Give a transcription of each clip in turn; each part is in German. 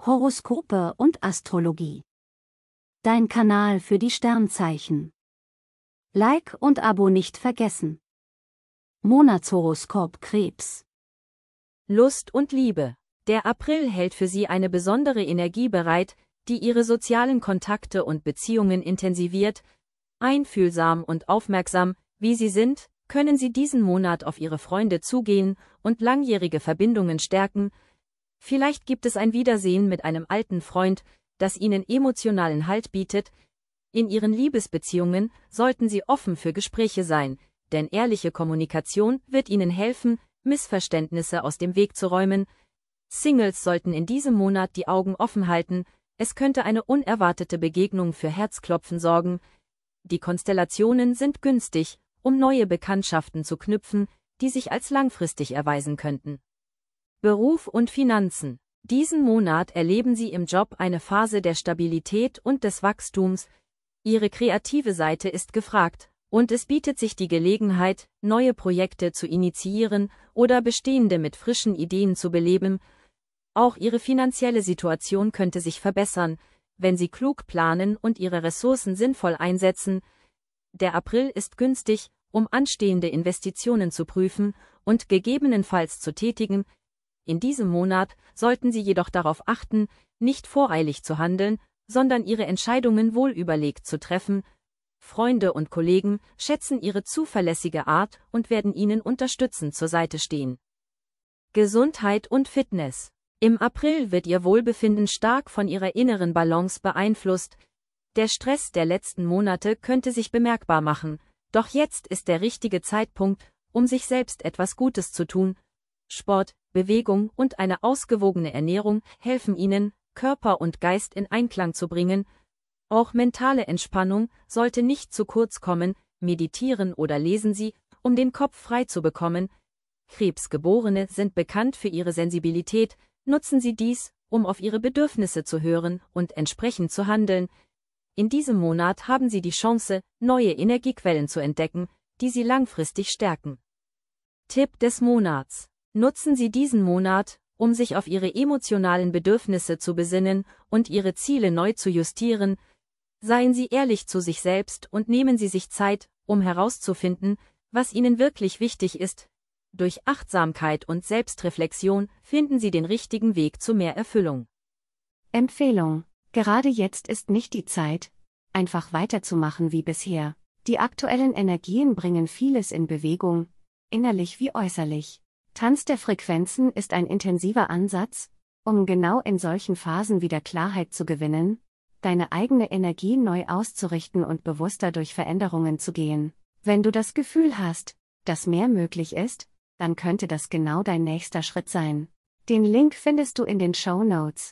Horoskope und Astrologie. Dein Kanal für die Sternzeichen. Like und Abo nicht vergessen. Monatshoroskop Krebs. Lust und Liebe. Der April hält für Sie eine besondere Energie bereit, die Ihre sozialen Kontakte und Beziehungen intensiviert. Einfühlsam und aufmerksam, wie Sie sind, können Sie diesen Monat auf Ihre Freunde zugehen und langjährige Verbindungen stärken. Vielleicht gibt es ein Wiedersehen mit einem alten Freund, das Ihnen emotionalen Halt bietet. In Ihren Liebesbeziehungen sollten Sie offen für Gespräche sein, denn ehrliche Kommunikation wird Ihnen helfen, Missverständnisse aus dem Weg zu räumen. Singles sollten in diesem Monat die Augen offen halten, es könnte eine unerwartete Begegnung für Herzklopfen sorgen. Die Konstellationen sind günstig, um neue Bekanntschaften zu knüpfen, die sich als langfristig erweisen könnten. Beruf und Finanzen. Diesen Monat erleben Sie im Job eine Phase der Stabilität und des Wachstums. Ihre kreative Seite ist gefragt, und es bietet sich die Gelegenheit, neue Projekte zu initiieren oder bestehende mit frischen Ideen zu beleben. Auch Ihre finanzielle Situation könnte sich verbessern, wenn Sie klug planen und Ihre Ressourcen sinnvoll einsetzen. Der April ist günstig, um anstehende Investitionen zu prüfen und gegebenenfalls zu tätigen. In diesem Monat sollten Sie jedoch darauf achten, nicht voreilig zu handeln, sondern Ihre Entscheidungen wohlüberlegt zu treffen. Freunde und Kollegen schätzen Ihre zuverlässige Art und werden Ihnen unterstützend zur Seite stehen. Gesundheit und Fitness. Im April wird Ihr Wohlbefinden stark von Ihrer inneren Balance beeinflusst. Der Stress der letzten Monate könnte sich bemerkbar machen, doch jetzt ist der richtige Zeitpunkt, um sich selbst etwas Gutes zu tun. Sport, Bewegung und eine ausgewogene Ernährung helfen Ihnen, Körper und Geist in Einklang zu bringen. Auch mentale Entspannung sollte nicht zu kurz kommen, meditieren oder lesen Sie, um den Kopf frei zu bekommen. Krebsgeborene sind bekannt für ihre Sensibilität, nutzen Sie dies, um auf Ihre Bedürfnisse zu hören und entsprechend zu handeln. In diesem Monat haben Sie die Chance, neue Energiequellen zu entdecken, die Sie langfristig stärken. Tipp des Monats. Nutzen Sie diesen Monat, um sich auf Ihre emotionalen Bedürfnisse zu besinnen und Ihre Ziele neu zu justieren. Seien Sie ehrlich zu sich selbst und nehmen Sie sich Zeit, um herauszufinden, was Ihnen wirklich wichtig ist. Durch Achtsamkeit und Selbstreflexion finden Sie den richtigen Weg zu mehr Erfüllung. Empfehlung. Gerade jetzt ist nicht die Zeit, einfach weiterzumachen wie bisher. Die aktuellen Energien bringen vieles in Bewegung, innerlich wie äußerlich. Tanz der Frequenzen ist ein intensiver Ansatz, um genau in solchen Phasen wieder Klarheit zu gewinnen, deine eigene Energie neu auszurichten und bewusster durch Veränderungen zu gehen. Wenn du das Gefühl hast, dass mehr möglich ist, dann könnte das genau dein nächster Schritt sein. Den Link findest du in den Shownotes.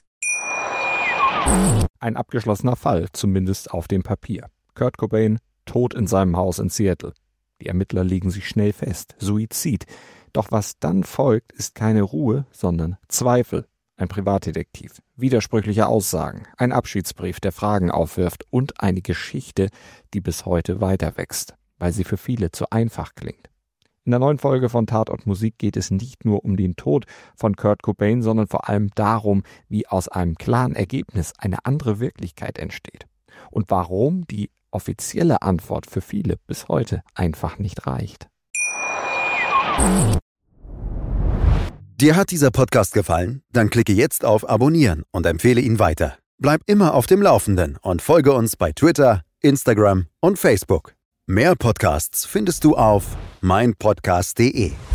Ein abgeschlossener Fall, zumindest auf dem Papier. Kurt Cobain, tot in seinem Haus in Seattle. Die Ermittler legen sich schnell fest. Suizid. Doch was dann folgt, ist keine Ruhe, sondern Zweifel. Ein Privatdetektiv, widersprüchliche Aussagen, ein Abschiedsbrief, der Fragen aufwirft und eine Geschichte, die bis heute weiter wächst, weil sie für viele zu einfach klingt. In der neuen Folge von Tatort Musik geht es nicht nur um den Tod von Kurt Cobain, sondern vor allem darum, wie aus einem klaren Ergebnis eine andere Wirklichkeit entsteht. Und warum die offizielle Antwort für viele bis heute einfach nicht reicht. Dir hat dieser Podcast gefallen? Dann klicke jetzt auf Abonnieren und empfehle ihn weiter. Bleib immer auf dem Laufenden und folge uns bei Twitter, Instagram und Facebook. Mehr Podcasts findest du auf meinpodcast.de.